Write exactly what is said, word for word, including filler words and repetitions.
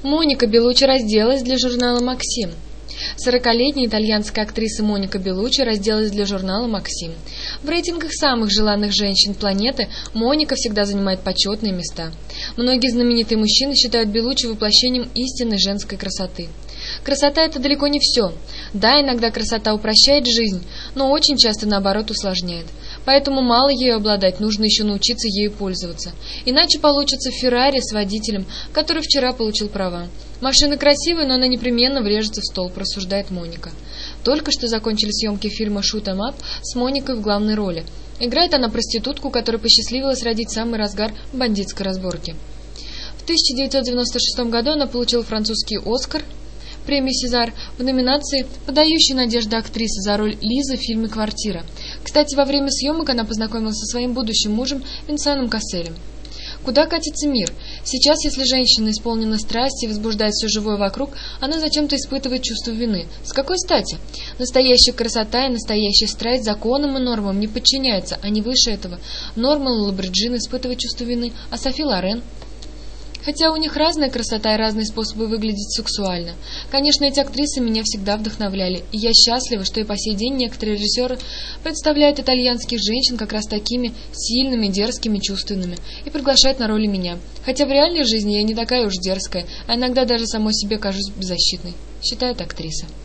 Моника Беллуччи разделась для журнала «Максим». Сорокалетняя итальянская актриса Моника Беллуччи разделась для журнала «Максим». В рейтингах самых желанных женщин планеты Моника всегда занимает почетные места. Многие знаменитые мужчины считают Беллуччи воплощением истинной женской красоты. Красота – это далеко не все. Да, иногда красота упрощает жизнь, но очень часто, наоборот, усложняет. Поэтому мало ею обладать, нужно еще научиться ею пользоваться. Иначе получится Феррари с водителем, который вчера получил права. Машина красивая, но она непременно врежется в столб, рассуждает Моника. Только что закончили съемки фильма «Shoot 'em up» с Моникой в главной роли. Играет она проститутку, которой посчастливилось родить самый разгар бандитской разборки. В тысяча девятьсот девяносто шестом году она получила французский «Оскар», премию «Сезар» в номинации «Подающая надежда актриса» за роль Лизы в фильме «Квартира». Кстати, во время съемок она познакомилась со своим будущим мужем Винсаном Касселем. Куда катится мир? Сейчас, если женщина исполнена страсти и возбуждает все живое вокруг, она зачем-то испытывает чувство вины. С какой стати? Настоящая красота и настоящая страсть законам и нормам не подчиняются, они выше этого. Норман Лабриджин испытывает чувство вины, а Софи Лорен... Хотя у них разная красота и разные способы выглядеть сексуально. Конечно, эти актрисы меня всегда вдохновляли, и я счастлива, что и по сей день некоторые режиссеры представляют итальянских женщин как раз такими сильными, дерзкими, чувственными, и приглашают на роли меня. Хотя в реальной жизни я не такая уж дерзкая, а иногда даже самой себе кажусь беззащитной, считает актриса.